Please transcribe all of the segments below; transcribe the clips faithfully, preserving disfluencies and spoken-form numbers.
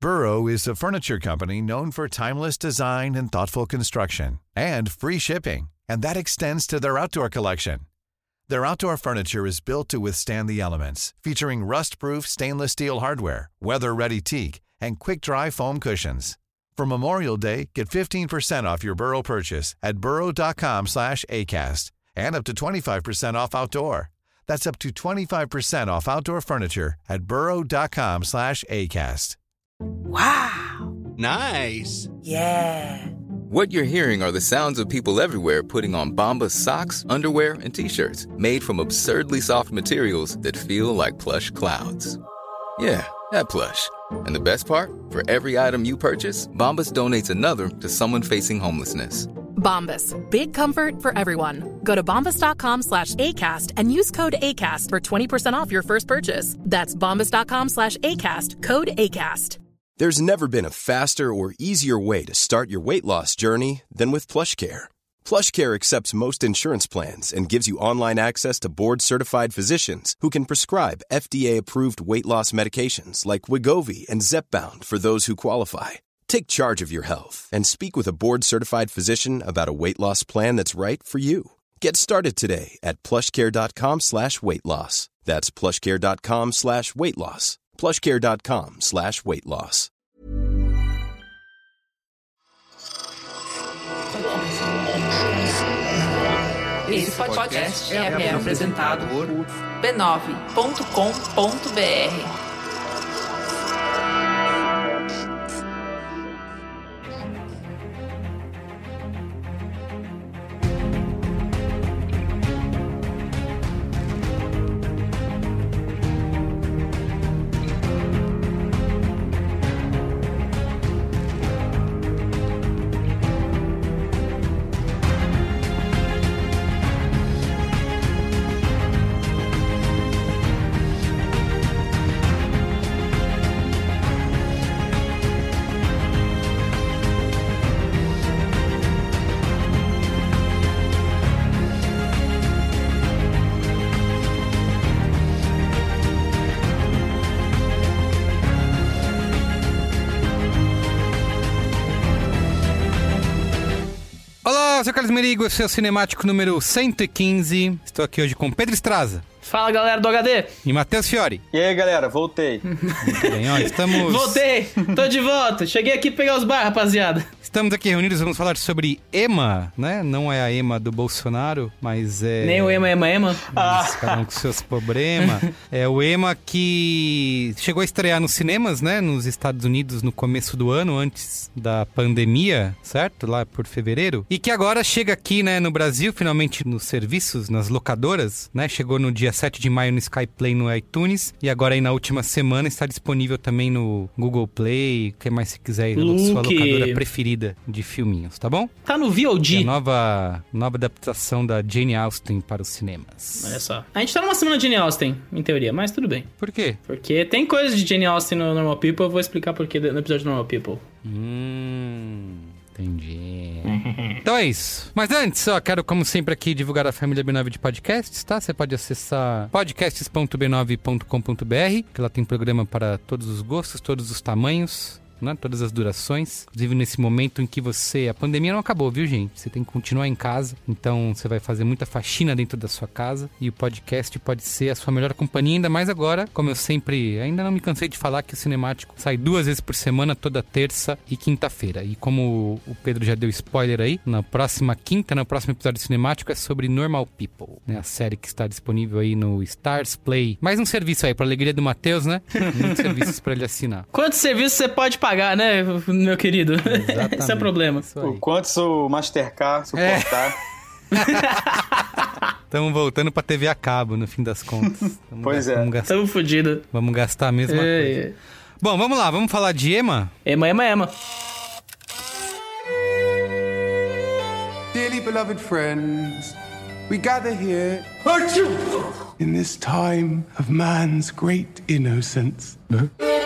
Burrow is a furniture company known for timeless design and thoughtful construction, and free shipping, and that extends to their outdoor collection. Their outdoor furniture is built to withstand the elements, featuring rust-proof stainless steel hardware, weather-ready teak, and quick-dry foam cushions. For Memorial Day, get fifteen percent off your Burrow purchase at burrow.com slash ACAST and up to twenty-five percent off outdoor. That's up to twenty-five percent off outdoor furniture at burrow.com slash ACAST. Wow. Nice. Yeah. What you're hearing are the sounds of people everywhere putting on Bombas socks, underwear, and T-shirts made from absurdly soft materials that feel like plush clouds. Yeah, that plush. And the best part? For every item you purchase, Bombas donates another to someone facing homelessness. Bombas. Big comfort for everyone. Go to bombas.com slash ACAST and use code ACAST for twenty percent off your first purchase. That's bombas.com slash ACAST. Code ACAST. There's never been a faster or easier way to start your weight loss journey than with PlushCare. PlushCare accepts most insurance plans and gives you online access to board-certified physicians who can prescribe F D A-approved weight loss medications like Wegovy and Zepbound for those who qualify. Take charge of your health and speak with a board-certified physician about a weight loss plan that's right for you. Get started today at plushcare.com slash weight loss. That's plushcare.com slash weight loss. plushcare.com slash weight loss. Esse podcast é apresentado por b nove ponto com ponto b r. Olá, eu sou o Carlos Merigo, esse é o Cinemático número cento e quinze. Estou aqui hoje com Pedro Estraza. Fala, galera do H D. E Matheus Fiori. E aí, galera, voltei. Muito bem, ó, estamos... Voltei, tô de volta. Cheguei aqui pra pegar os bar, rapaziada. Estamos aqui reunidos, vamos falar sobre Ema, né? Não é a Ema do Bolsonaro, mas é... Nem o Ema, Ema, Ema. Ah. Cada um com seus problemas. É o Ema que chegou a estrear nos cinemas, né? Nos Estados Unidos no começo do ano, antes da pandemia, certo? Lá por fevereiro. E que agora chega aqui, né, no Brasil, finalmente nos serviços, nas locadoras, né? Chegou no dia sete de maio no Skyplay, no iTunes. E agora aí na última semana está disponível também no Google Play. O que mais você quiser aí, na sua locadora preferida de filminhos, tá bom? Tá no V O D. É a nova, nova adaptação da Jane Austen para os cinemas. Olha só. A gente tá numa semana de Jane Austen, em teoria, mas tudo bem. Por quê? Porque tem coisas de Jane Austen no Normal People, eu vou explicar por que no episódio do Normal People. Hum... Entendi. Então é isso. Mas antes, ó, quero, como sempre, aqui divulgar a família B nove de podcasts, tá? Você pode acessar podcasts ponto b nove ponto com ponto b r, que lá tem programa para todos os gostos, todos os tamanhos, né? Todas as durações. Inclusive nesse momento em que você... A pandemia não acabou, viu, gente? Você tem que continuar em casa. Então você vai fazer muita faxina dentro da sua casa. E o podcast pode ser a sua melhor companhia. Ainda mais agora, como eu sempre... Ainda não me cansei de falar que o Cinemático sai duas vezes por semana, toda terça e quinta-feira. E como o Pedro já deu spoiler aí, na próxima quinta, no próximo episódio do Cinemático, é sobre Normal People, né? A série que está disponível aí no Stars Play. Mais um serviço aí, pra alegria do Matheus, né? Muitos serviços pra ele assinar. Quantos serviços você pode pagar, né, meu querido? Exatamente. Esse é o problema. O quantos o Mastercard suportar. Estamos voltando pra T V a cabo, no fim das contas. Tamo pois gastar, é. Vamos gastar, Estamos fodidos. Vamos gastar a mesma é, coisa. É. Bom, vamos lá. Vamos falar de Ema? Ema, Ema, Ema. Dearly beloved friends, we gather here in this time of man's great innocence. Huh?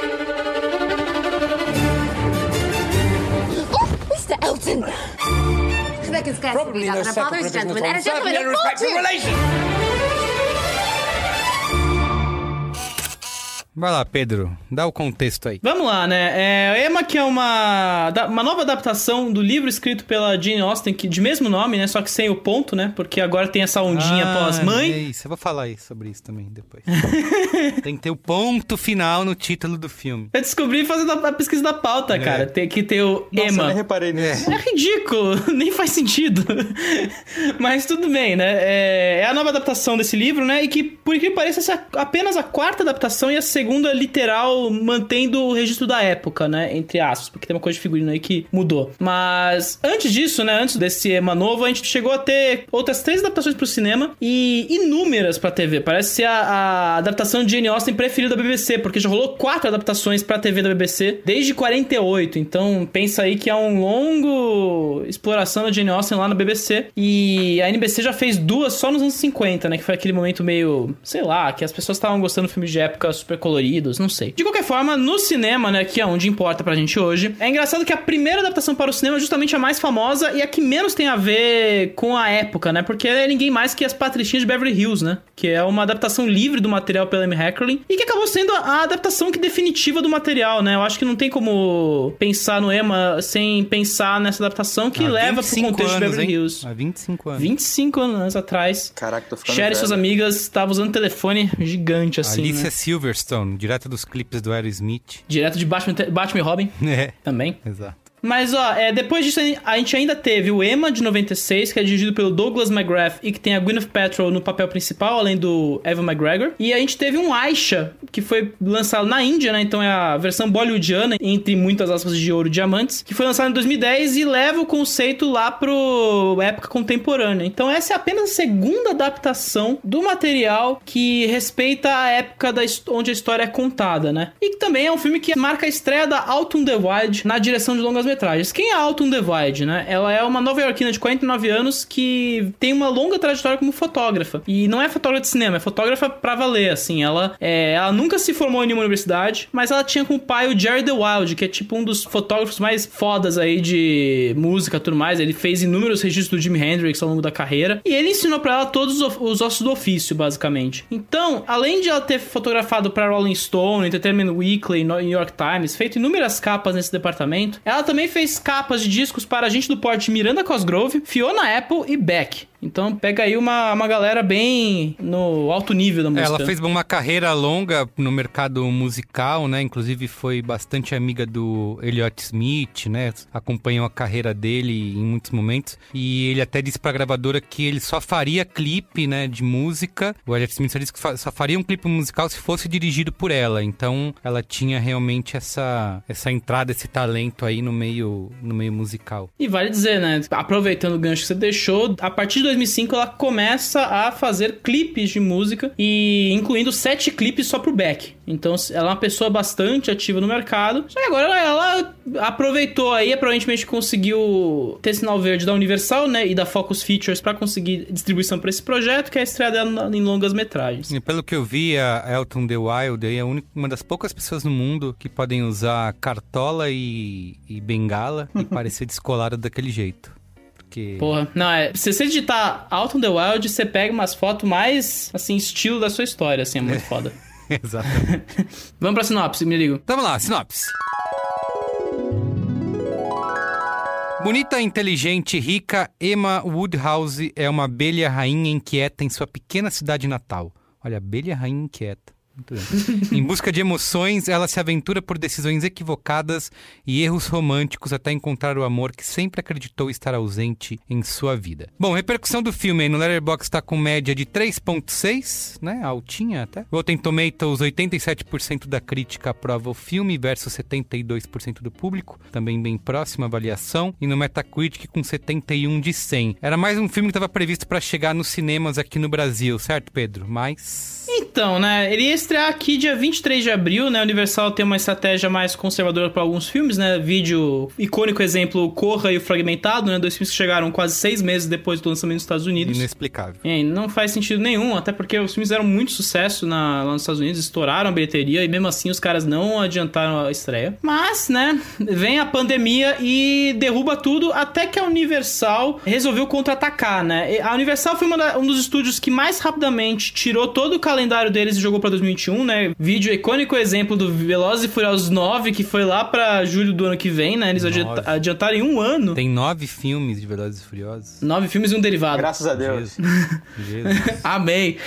Mister Elton! Rebecca's guest will be that, and a father is a gentleman, and a gentleman is respectful relation! Vai lá, Pedro, dá o contexto aí. Vamos lá, né? É, Emma, que é uma, uma nova adaptação do livro escrito pela Jane Austen, que, de mesmo nome, né? Só que sem o ponto, né? Porque agora tem essa ondinha ah, pós-mãe. É isso, eu vou falar isso, sobre isso também depois. Tem que ter o ponto final no título do filme. Eu descobri fazendo a pesquisa da pauta, é. cara. Tem que ter o Nossa, Emma. Eu nem reparei nisso. É, é ridículo, nem faz sentido. Mas tudo bem, né? É, é a nova adaptação desse livro, né? E que, por incrível que pareça, é apenas a quarta adaptação e a segunda literal mantendo o registro da época, né? Entre aspas, porque tem uma coisa de figurino aí que mudou. Mas antes disso, né? Antes desse Emma novo, a gente chegou a ter outras três adaptações pro cinema e inúmeras pra T V. Parece ser a, a adaptação de Jane Austen preferida da B B C, porque já rolou quatro adaptações pra T V da B B C desde quarenta e oito. Então, pensa aí que há um longo exploração da Jane Austen lá na B B C. E a N B C já fez duas só nos anos cinquenta, né? Que foi aquele momento meio, sei lá, que as pessoas estavam gostando de filmes de época super coloridos, não sei. De qualquer forma, no cinema, né, que é onde importa pra gente hoje, é engraçado que a primeira adaptação para o cinema é justamente a mais famosa e a que menos tem a ver com a época, né? Porque é ninguém mais que As Patricinhas de Beverly Hills, né? Que é uma adaptação livre do material pela Amy Heckerling e que acabou sendo a adaptação que definitiva do material, né? Eu acho que não tem como pensar no Emma sem pensar nessa adaptação que ah, leva pro contexto anos, de Beverly hein? Hills. Há vinte e cinco anos. vinte e cinco anos atrás. Caraca, tô ficando Cher e velho. suas amigas estavam usando um telefone gigante, assim, Alicia né? Silverstone, direto dos clipes do Aerosmith. Direto de Batman, Batman e Robin. É. Também. Exato. Mas, ó, é, depois disso a gente ainda teve o Emma, de noventa e seis, que é dirigido pelo Douglas McGrath e que tem a Gwyneth Paltrow no papel principal, além do Evan McGregor. E a gente teve um Aisha, que foi lançado na Índia, né? Então é a versão bollywoodiana, entre muitas aspas de ouro e diamantes, que foi lançado em dois mil e dez e leva o conceito lá pro época contemporânea. Então essa é apenas a segunda adaptação do material que respeita a época da onde a história é contada, né? E que também é um filme que marca a estreia da Autumn the Wild na direção de longas metragens. Quem é a Autumn the Wild, né? Ela é uma nova-iorquina de quarenta e nove anos que tem uma longa trajetória como fotógrafa. E não é fotógrafa de cinema, é fotógrafa pra valer, assim. Ela, é, ela nunca se formou em nenhuma universidade, mas ela tinha como pai o Jerry the Wild, que é tipo um dos fotógrafos mais fodas aí de música e tudo mais. Ele fez inúmeros registros do Jimi Hendrix ao longo da carreira. E ele ensinou pra ela todos os ossos do ofício, basicamente. Então, além de ela ter fotografado pra Rolling Stone, Entertainment Weekly, New York Times, feito inúmeras capas nesse departamento, ela também fez capas de discos para gente do porte Miranda Cosgrove, Fiona Apple e Beck. Então pega aí uma, uma galera bem no alto nível da música. Ela fez uma carreira longa no mercado musical, né? Inclusive foi bastante amiga do Elliott Smith, né? Acompanhou a carreira dele em muitos momentos. E ele até disse pra gravadora que ele só faria clipe, né, de música. O Elliott Smith só disse que só faria um clipe musical se fosse dirigido por ela. Então ela tinha realmente essa, essa entrada, esse talento aí no meio, no meio musical. E vale dizer, né? Aproveitando o gancho que você deixou, a partir de dois mil e cinco ela começa a fazer clipes de música e incluindo sete clipes só pro Beck. Então ela é uma pessoa bastante ativa no mercado. Só que agora ela, ela aproveitou aí, aparentemente conseguiu ter sinal verde da Universal, né, e da Focus Features pra conseguir distribuição pra esse projeto, que é a estreia dela em longas metragens. E pelo que eu vi, a Autumn the Wild é a única, uma das poucas pessoas no mundo que podem usar cartola e, e bengala e parecer descolada daquele jeito. Porque... Porra, não, é... Se você digitar Autumn the Wild, você pega umas fotos mais, assim, estilo da sua história, assim, é muito foda. Exatamente. Vamos pra sinopse, me ligo. Vamos lá, sinopse. Bonita, inteligente e rica, Emma Woodhouse é uma abelha rainha inquieta em sua pequena cidade natal. Olha, abelha rainha inquieta. Muito bem. Em busca de emoções, ela se aventura por decisões equivocadas e erros românticos até encontrar o amor que sempre acreditou estar ausente em sua vida. Bom, repercussão do filme aí no Letterboxd está com média de três ponto seis, né? Altinha até. Rotten Tomatoes, oitenta e sete por cento da crítica aprova o filme versus setenta e dois por cento do público. Também bem próxima avaliação. E no Metacritic com setenta e um de cem. Era mais um filme que estava previsto para chegar nos cinemas aqui no Brasil, certo, Pedro? Mas... Então, né? Ele ia estrear aqui dia vinte e três de abril, né? A Universal tem uma estratégia mais conservadora para alguns filmes, né? Vídeo, icônico exemplo, Corra e o Fragmentado, né? Dois filmes que chegaram quase seis meses depois do lançamento nos Estados Unidos. Inexplicável. E não faz sentido nenhum, até porque os filmes fizeram muito sucesso na, lá nos Estados Unidos, estouraram a bilheteria e mesmo assim os caras não adiantaram a estreia. Mas, né? Vem a pandemia e derruba tudo, até que a Universal resolveu contra-atacar, né? A Universal foi uma da, um dos estúdios que mais rapidamente tirou todo o calendário calendário deles e jogou pra dois mil e vinte e um, né? Vídeo icônico exemplo do Velozes e Furiosos nove, que foi lá pra julho do ano que vem, né? Eles adianta- adiantaram em um ano. Tem nove filmes de Velozes e Furiosos. Nove filmes e um derivado. Graças a Deus. Jesus. Amém.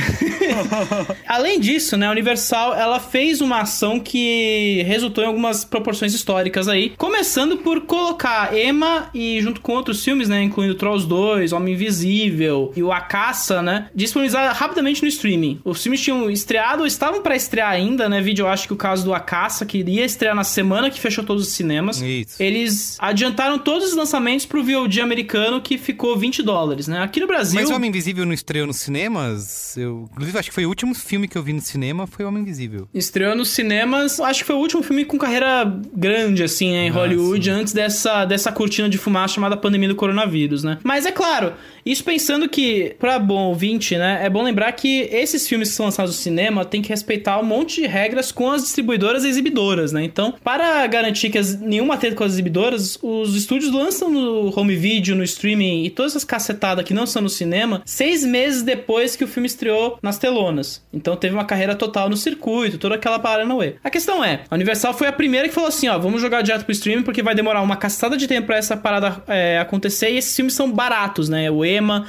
Além disso, né, a Universal, ela fez uma ação que resultou em algumas proporções históricas aí, começando por colocar Emma e junto com outros filmes, né, incluindo Trolls dois, Homem Invisível e o A Caça, né, disponibilizar rapidamente no streaming. Os filmes tinham estreado ou estavam pra estrear ainda, né, vídeo, eu acho que o caso do A Caça, que iria estrear na semana que fechou todos os cinemas. Isso. Eles adiantaram todos os lançamentos pro V O D americano, que ficou vinte dólares, né. Aqui no Brasil... Mas o Homem Invisível não estreou nos cinemas? Eu, inclusive, acho que foi o último filme que eu vi no cinema, foi o Homem Invisível. Estreou nos cinemas, acho que foi o último filme com carreira grande, assim, né, em Ah, Hollywood, sim. antes dessa, dessa cortina de fumaça chamada pandemia do coronavírus, né? Mas é claro, isso pensando que, pra bom ouvinte, né, é bom lembrar que esses filmes que são lançados no cinema tem que respeitar um monte de regras com as distribuidoras e exibidoras, né? Então, para garantir que as, nenhuma treta com as exibidoras, os estúdios lançam no home video, no streaming e todas essas cacetadas que não são no cinema, seis meses depois que o filme estreou nas telonas. Então teve uma carreira total no circuito, toda aquela paranauê. A questão é, a Universal foi a primeira que falou assim, ó, vamos jogar direto pro streaming porque vai demorar uma cacetada de tempo pra essa parada é, acontecer, e esses filmes são baratos, né? O Emma,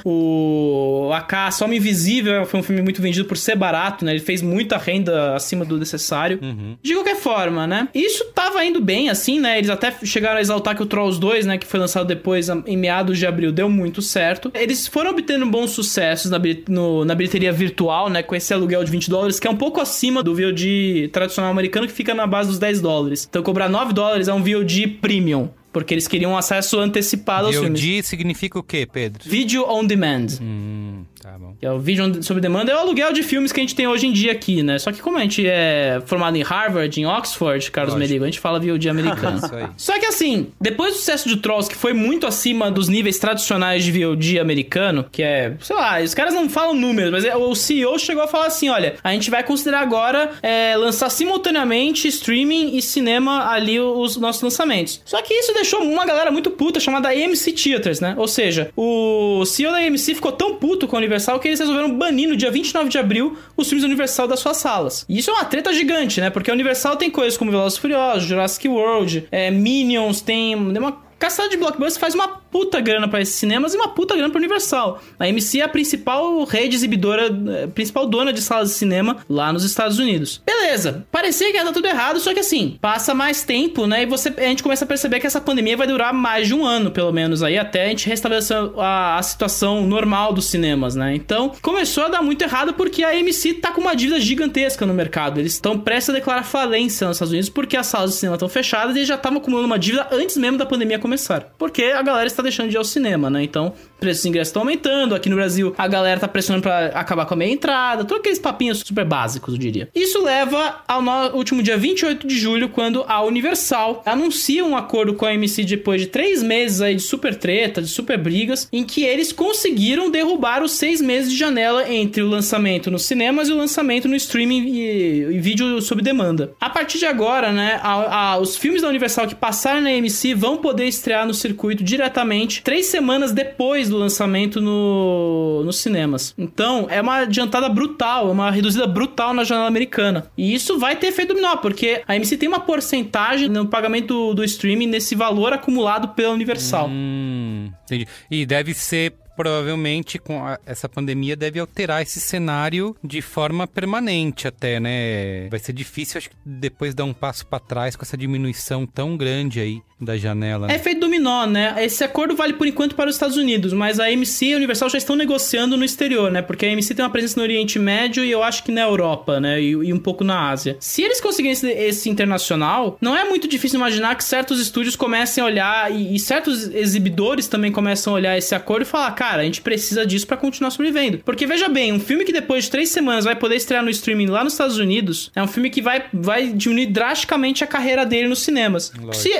o A Caça, Homem Invisível foi um filme muito vendido por ser barato, né? Ele fez muita renda acima do necessário. Uhum. De qualquer forma, né? Isso tava indo bem, assim, né? Eles até chegaram a exaltar que o Trolls dois, né? Que foi lançado depois, em meados de abril, deu muito certo. Eles foram obtendo bons sucessos na, bilhet- no, na bilheteria virtual, né? Com esse aluguel de vinte dólares, que é um pouco acima do V O D tradicional americano, que fica na base dos dez dólares. Então, cobrar nove dólares é um V O D premium, porque eles queriam um acesso antecipado aos V O D filmes. significa o quê, Pedro? Video on Demand. Hum, tá bom. Que é o vídeo sob demanda, é o aluguel de filmes que a gente tem hoje em dia aqui, né? Só que como a gente é formado em Harvard, em Oxford, Carlos Lógico. Merigo, a gente fala V O D americano. Isso aí. Só que assim, depois do sucesso de Trolls, que foi muito acima dos níveis tradicionais de V O D americano, que é, sei lá, os caras não falam números, mas é, o C E O chegou a falar assim, olha, a gente vai considerar agora é, lançar simultaneamente streaming e cinema ali os nossos lançamentos. Só que isso deixou uma galera muito puta, chamada A M C Theaters, né? Ou seja, o C E O da A M C ficou tão puto com a Universal que eles resolveram banir no dia vinte e nove de abril os filmes da Universal das suas salas. E isso é uma treta gigante, né? Porque a Universal tem coisas como Velozes e Furiosos, Jurassic World, é, Minions, tem uma caçada de blockbuster, faz uma puta grana pra esses cinemas e uma puta grana pra Universal. A A M C é a principal rede exibidora, a principal dona de salas de cinema lá nos Estados Unidos. Beleza, parecia que ia dar tudo errado, só que assim, passa mais tempo, né, e você, a gente começa a perceber que essa pandemia vai durar mais de um ano, pelo menos, aí até a gente restabelecer a, a situação normal dos cinemas, né. Então, começou a dar muito errado porque a A M C tá com uma dívida gigantesca no mercado. Eles estão prestes a declarar falência nos Estados Unidos porque as salas de cinema estão fechadas e eles já estavam acumulando uma dívida antes mesmo da pandemia começar. Porque a galera está deixando de ir ao cinema, né? Então, preços de ingressos estão aumentando. Aqui no Brasil, a galera tá pressionando pra acabar com a meia entrada. Todos aqueles papinhos super básicos, eu diria. Isso leva ao no... último dia vinte e oito de julho, quando a Universal anuncia um acordo com a A M C depois de três meses aí de super treta, de super brigas, em que eles conseguiram derrubar os seis meses de janela entre o lançamento nos cinemas e o lançamento no streaming e, e vídeo sob demanda. A partir de agora, né, a, a, os filmes da Universal que passaram na A M C vão poder estrear no circuito diretamente três semanas depois do lançamento no, nos cinemas. Então, é uma adiantada brutal, é uma reduzida brutal na janela americana. E isso vai ter efeito dominó, porque a A M C tem uma porcentagem no pagamento do, do streaming nesse valor acumulado pela Universal. Hum, entendi. E deve ser... Provavelmente, com a, essa pandemia, deve alterar esse cenário de forma permanente até, né? Vai ser difícil, acho que depois dar um passo pra trás com essa diminuição tão grande aí da janela. Né? É efeito dominó, né? Esse acordo vale por enquanto para os Estados Unidos, mas a A M C e a Universal já estão negociando no exterior, né? Porque a A M C tem uma presença no Oriente Médio e eu acho que na Europa, né? E, e um pouco na Ásia. Se eles conseguirem esse, esse internacional, não é muito difícil imaginar que certos estúdios comecem a olhar e, e certos exibidores também começam a olhar esse acordo e falar, cara, a gente precisa disso pra continuar sobrevivendo. Porque, veja bem, um filme que depois de três semanas vai poder estrear no streaming lá nos Estados Unidos, é um filme que vai, vai diminuir drasticamente a carreira dele nos cinemas. Se, se é que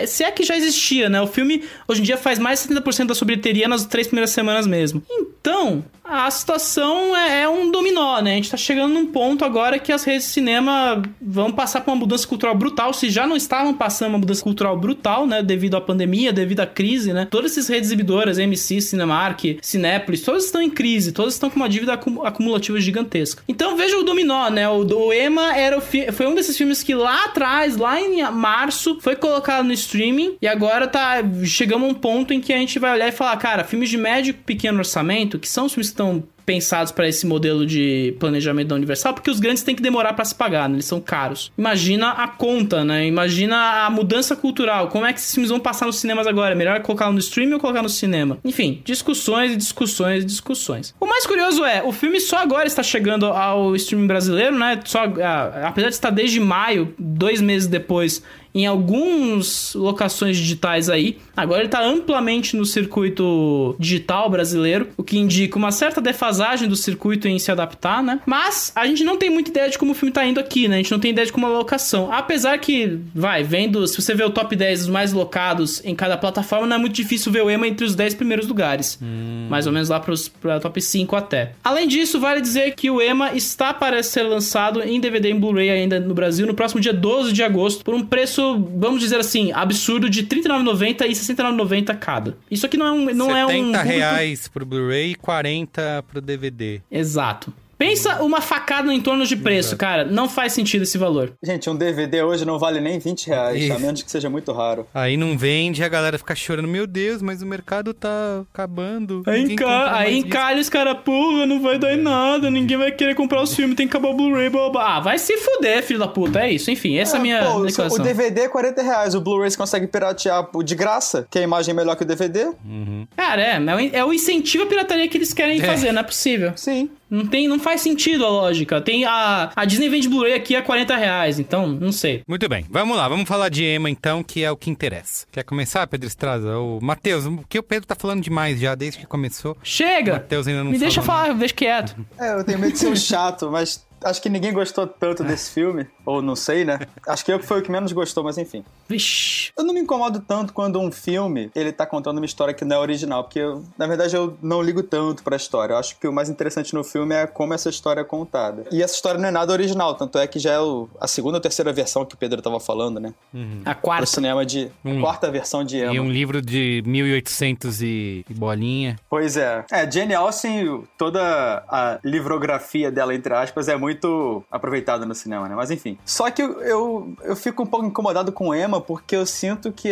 já existia, né? O filme, hoje em dia, faz mais de setenta por cento da sua bilheteria nas três primeiras semanas mesmo. Então, a situação é, é um dominó, né? A gente tá chegando num ponto agora que as redes de cinema vão passar por uma mudança cultural brutal, se já não estavam passando uma mudança cultural brutal, né? Devido à pandemia, devido à crise, né? Todas essas redes exibidoras, M C, Cinemark, Cinépolis, todas estão em crise, todas estão com uma dívida acumulativa gigantesca. Então, veja o dominó, né? O, o Emma era o fi- foi um desses filmes que lá atrás, lá em março, foi colocado no streaming e agora tá, chegamos a um ponto em que a gente vai olhar e falar, cara, filmes de médio e pequeno orçamento, que são os filmes que estão pensados para esse modelo de planejamento da Universal, porque os grandes têm que demorar para se pagar, né? Eles são caros. Imagina a conta, né? Imagina a mudança cultural. Como é que esses filmes vão passar nos cinemas agora? É melhor colocar no streaming ou colocar no cinema? Enfim, discussões e discussões e discussões. O mais curioso é, o filme só agora está chegando ao streaming brasileiro, né? Só, a, apesar de estar desde maio, dois meses depois, em algumas locações digitais aí. Agora ele tá amplamente no circuito digital brasileiro, o que indica uma certa defasagem do circuito em se adaptar, né? Mas a gente não tem muita ideia de como o filme tá indo aqui, né? A gente não tem ideia de como é a locação. Apesar que, vai, vendo... Se você vê o top dez dos mais locados em cada plataforma, não é muito difícil ver o Emma entre os dez primeiros lugares. Hum. Mais ou menos lá pros, pra top cinco até. Além disso, vale dizer que o Emma está para ser lançado em D V D e em Blu-ray ainda no Brasil, no próximo dia doze de agosto, por um preço, vamos dizer assim, absurdo de trinta e nove reais e noventa centavos e sessenta e nove reais e noventa centavos cada. Isso aqui não é um não é um setenta reais pro Blu-ray e quarenta pro D V D. Exato. Pensa uma facada em torno de preço, Exato. Cara. Não faz sentido esse valor. Gente, um D V D hoje não vale nem vinte reais, Isso. a menos que seja muito raro. Aí não vende, a galera fica chorando. Meu Deus, mas o mercado tá acabando. Aí, enca... aí encalha os caras, porra, não vai dar em nada, ninguém vai querer comprar os filmes, tem que acabar o Blu-ray, blá, blá. Ah, vai se fuder, filho da puta. É isso, enfim, essa é a minha pô, declaração. O D V D é quarenta reais, o Blu-ray você consegue piratear de graça, que a imagem é melhor que o D V D. Uhum. Cara, é, é o incentivo à pirataria que eles querem é. fazer, não é possível. Sim. Não, tem, não faz sentido a lógica. Tem a, a Disney vende Blu-ray aqui a quarenta reais, então não sei. Muito bem, vamos lá, vamos falar de Emma então, que é o que interessa. Quer começar, Pedro Estrada? O Matheus, o que o Pedro tá falando demais já desde que começou. Chega! Matheus ainda não Me deixa falar, nada. deixa quieto. É, eu tenho medo de ser um chato, mas acho que ninguém gostou tanto desse filme. Ou não sei, né? Acho que eu que foi o que menos gostou, mas enfim. Vixe. Eu não me incomodo tanto quando um filme, ele tá contando uma história que não é original. Porque, eu, na verdade, eu não ligo tanto pra história. Eu acho que o mais interessante no filme é como essa história é contada. E essa história não é nada original. Tanto é que já é o, a segunda ou terceira versão que o Pedro tava falando, né? Uhum. A quarta. O cinema de... Hum. A quarta versão de Emma. E um livro de mil e oitocentos e bolinha. Pois é. É, Jane Austen, toda a livrografia dela, entre aspas, é muito aproveitada no cinema, né? Mas enfim. Só que eu, eu, eu fico um pouco incomodado com Emma porque eu sinto que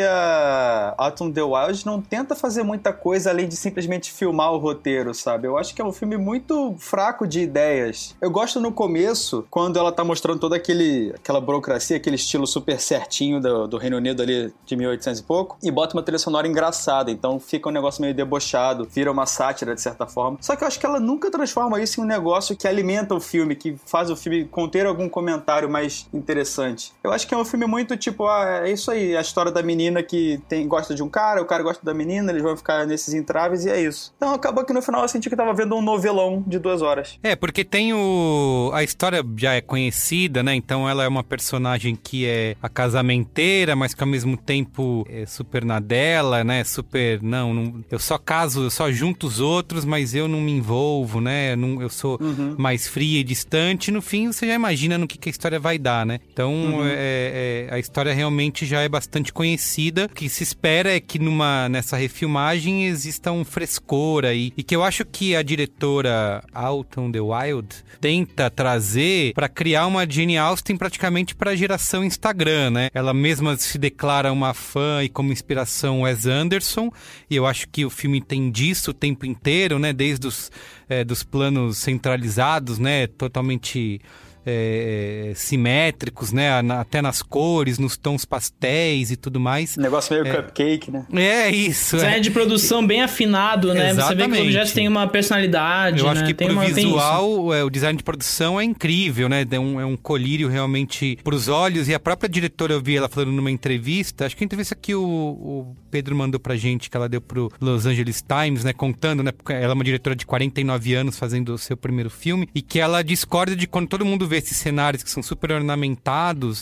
a Out on the Wild não tenta fazer muita coisa além de simplesmente filmar o roteiro, sabe? Eu acho que é um filme muito fraco de ideias. Eu gosto no começo, quando ela tá mostrando toda aquele, aquela burocracia, aquele estilo super certinho do, do Reino Unido ali de mil e oitocentos e pouco, e bota uma trilha sonora engraçada, então fica um negócio meio debochado, vira uma sátira de certa forma. Só que eu acho que ela nunca transforma isso em um negócio que alimenta o filme, que faz o filme conter algum comentário mais interessante. Eu acho que é um filme muito tipo, ah, é isso aí, a história da menina que tem, gosta de um cara, o cara gosta da menina, eles vão ficar nesses entraves e é isso. Então acabou que no final eu senti que eu tava vendo um novelão de duas horas. É, porque tem o... a história já é conhecida, né? Então ela é uma personagem que é a casamenteira, mas que ao mesmo tempo é super na dela, né? Super, não, não eu só caso, eu só junto os outros, mas eu não me envolvo, né? Eu, não, eu sou uhum. mais fria e distante. No fim, você já imagina no que, que a história vai dar, né? Então, uhum. é, é, a história realmente já é bastante conhecida. O que se espera é que numa, nessa refilmagem exista um frescor aí. E que eu acho que a diretora Out on the Wild tenta trazer para criar uma Jane Austen praticamente para a geração Instagram, né? Ela mesma se declara uma fã e como inspiração Wes Anderson. E eu acho que o filme tem disso o tempo inteiro, né? Desde os é, dos planos centralizados, né? Totalmente... É, simétricos, né? Até nas cores, nos tons pastéis e tudo mais. Negócio meio é, cupcake, né? É isso. Design é. de produção bem afinado, né? Exatamente. Você vê que o objeto tem uma personalidade, Eu né? acho que tem pro uma, visual, é, o design de produção é incrível, né? É um, é um colírio realmente pros olhos. E a própria diretora, eu vi ela falando numa entrevista, acho que a entrevista que o, o Pedro mandou pra gente, que ela deu pro Los Angeles Times, né? Contando, né? Porque ela é uma diretora de quarenta e nove anos fazendo o seu primeiro filme. E que ela discorda de quando todo mundo vê esses cenários que são super ornamentados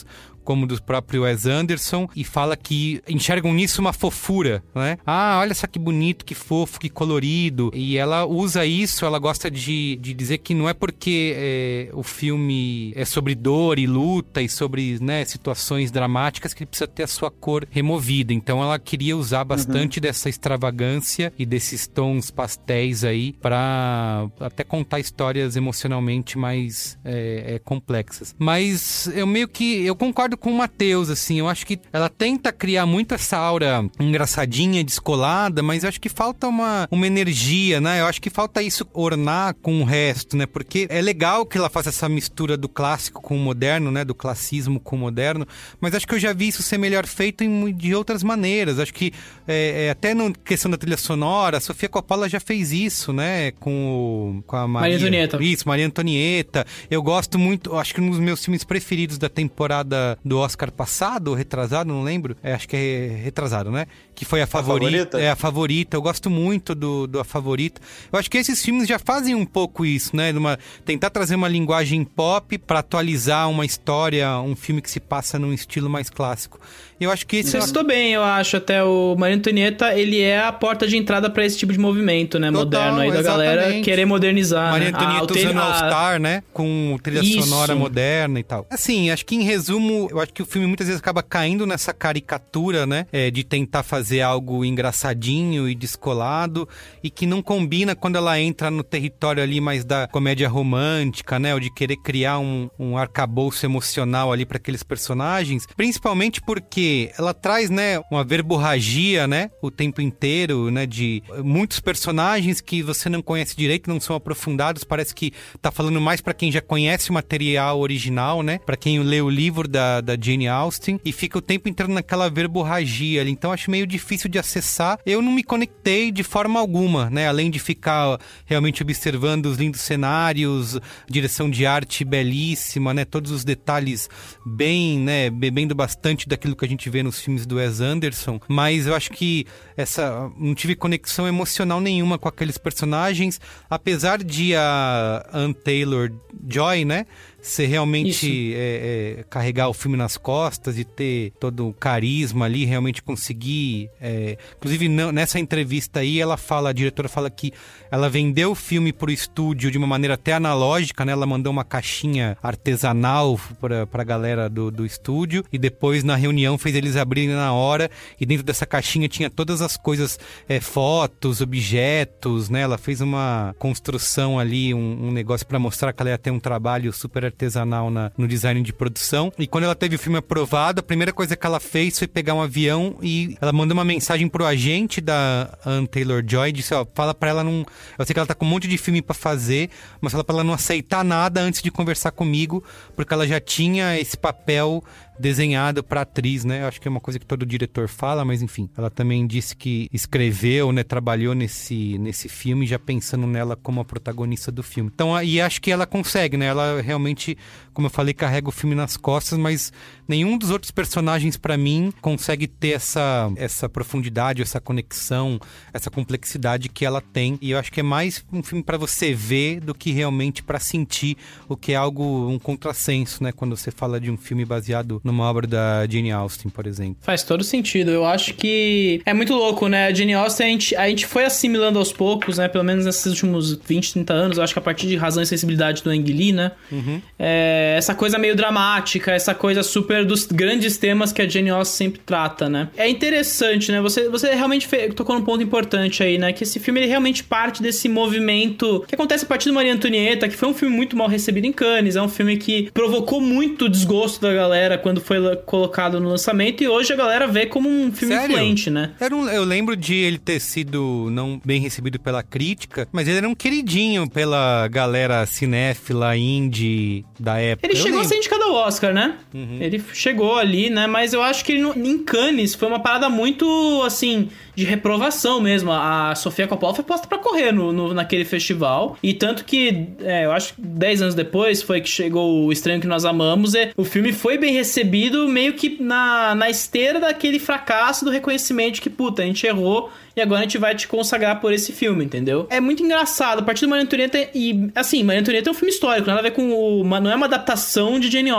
como do próprio Wes Anderson, e fala que enxergam nisso uma fofura, né? Ah, olha só que bonito, que fofo, que colorido. E ela usa isso, ela gosta de, de dizer que não é porque é, o filme é sobre dor e luta e sobre, né, situações dramáticas que ele precisa ter a sua cor removida. Então ela queria usar bastante uhum. dessa extravagância e desses tons pastéis aí pra até contar histórias emocionalmente mais é, é, complexas. Mas eu meio que, eu concordo com o Matheus, assim, eu acho que ela tenta criar muito essa aura engraçadinha, descolada, mas eu acho que falta uma, uma energia, né? Eu acho que falta isso ornar com o resto, né? Porque é legal que ela faça essa mistura do clássico com o moderno, né? Do classismo com o moderno, mas acho que eu já vi isso ser melhor feito em, de outras maneiras. Acho que é, é, até na questão da trilha sonora, a Sofia Coppola já fez isso, né? Com, o, com a Maria... Maria Antonieta. Isso, Maria Antonieta. Eu gosto muito, acho que um dos meus filmes preferidos da temporada do Oscar passado, ou retrasado, não lembro. É, acho que é retrasado, né? Que foi a favorita. a favorita. É, a favorita. Eu gosto muito do, do A Favorita. Eu acho que esses filmes já fazem um pouco isso, né? Uma, tentar trazer uma linguagem pop pra atualizar uma história, um filme que se passa num estilo mais clássico. Eu acho que esse... Você citou bem, eu acho, até o Maria Antonieta, ele é a porta de entrada pra esse tipo de movimento, né? Total, moderno aí da exatamente. Galera querer modernizar, Maria né? Antonieta ah, usando a... All-Star, né? Com trilha Isso. sonora moderna e tal. Assim, acho que em resumo, eu acho que o filme muitas vezes acaba caindo nessa caricatura, né? É, de tentar fazer algo engraçadinho e descolado e que não combina quando ela entra no território ali mais da comédia romântica, né? Ou de querer criar um, um arcabouço emocional ali pra aqueles personagens. Principalmente porque ela traz, né, uma verborragia, né, o tempo inteiro, né, de muitos personagens que você não conhece direito, não são aprofundados, parece que tá falando mais pra quem já conhece o material original, né, pra quem lê o livro da, da Jane Austen, e fica o tempo inteiro naquela verborragia ali, então acho meio difícil de acessar. Eu não me conectei de forma alguma, né, além de ficar realmente observando os lindos cenários, direção de arte belíssima, né, todos os detalhes bem, né, bebendo bastante daquilo que a gente vê nos filmes do Wes Anderson, mas eu acho que essa, não tive conexão emocional nenhuma com aqueles personagens, apesar de a Anne Taylor-Joy, né, ser realmente é, é, carregar o filme nas costas e ter todo o carisma ali, realmente conseguir... É... Inclusive, não, nessa entrevista aí, ela fala, a diretora fala que ela vendeu o filme pro estúdio de uma maneira até analógica, né? Ela mandou uma caixinha artesanal pra, pra galera do, do estúdio e depois, na reunião, fez eles abrirem na hora e dentro dessa caixinha tinha todas as coisas, é, fotos, objetos, né? Ela fez uma construção ali, um, um negócio pra mostrar que ela ia ter um trabalho super artesanal na, no design de produção. E quando ela teve o filme aprovado, a primeira coisa que ela fez foi pegar um avião e ela mandou uma mensagem pro agente da Anne Taylor-Joy, disse, ó, fala pra ela não... Eu sei que ela tá com um monte de filme pra fazer, mas fala pra ela não aceitar nada antes de conversar comigo, porque ela já tinha esse papel desenhado pra atriz, né? Eu acho que é uma coisa que todo diretor fala, mas enfim. Ela também disse que escreveu, né? Trabalhou nesse, nesse filme já pensando nela como a protagonista do filme. Então, e acho que ela consegue, né? Ela realmente, como eu falei, carrega o filme nas costas, mas nenhum dos outros personagens, pra mim, consegue ter essa, essa profundidade, essa conexão, essa complexidade que ela tem. E eu acho que é mais um filme pra você ver do que realmente pra sentir, o que é algo, um contrassenso, né? Quando você fala de um filme baseado numa obra da Jane Austen, por exemplo. Faz todo sentido. Eu acho que é muito louco, né? A Jane Austen, a gente, a gente foi assimilando aos poucos, né? Pelo menos nesses últimos vinte, trinta anos. Eu acho que a partir de Razão e Sensibilidade do Ang Lee, né? Uhum. É, essa coisa meio dramática, essa coisa super dos grandes temas que a Jane Austen sempre trata, né? É interessante, né? Você, você realmente fez, tocou num ponto importante aí, né? Que esse filme, ele realmente parte desse movimento que acontece a partir do Maria Antonieta, que foi um filme muito mal recebido em Cannes. É um filme que provocou muito desgosto da galera quando foi colocado no lançamento, e hoje a galera vê como um filme Sério? influente, né? Era um, eu lembro de ele ter sido não bem recebido pela crítica, mas ele era um queridinho pela galera cinéfila, indie da época. Ele eu chegou lembro. a ser indicado ao Oscar, né? Uhum. Ele chegou ali, né? Mas eu acho que ele, em Cannes foi uma parada muito, assim, de reprovação mesmo. A Sofia Coppola foi posta pra correr no, no, naquele festival, e tanto que, é, eu acho que dez anos depois foi que chegou O Estranho que Nós Amamos, e o filme foi bem recebido meio que na, na esteira daquele fracasso do reconhecimento de que, puta, a gente errou e agora a gente vai te consagrar por esse filme, entendeu? É muito engraçado, a partir do Maria Antonieta, e assim, Maria Antonieta é um filme histórico, nada a ver com o... Não é uma adaptação de Jane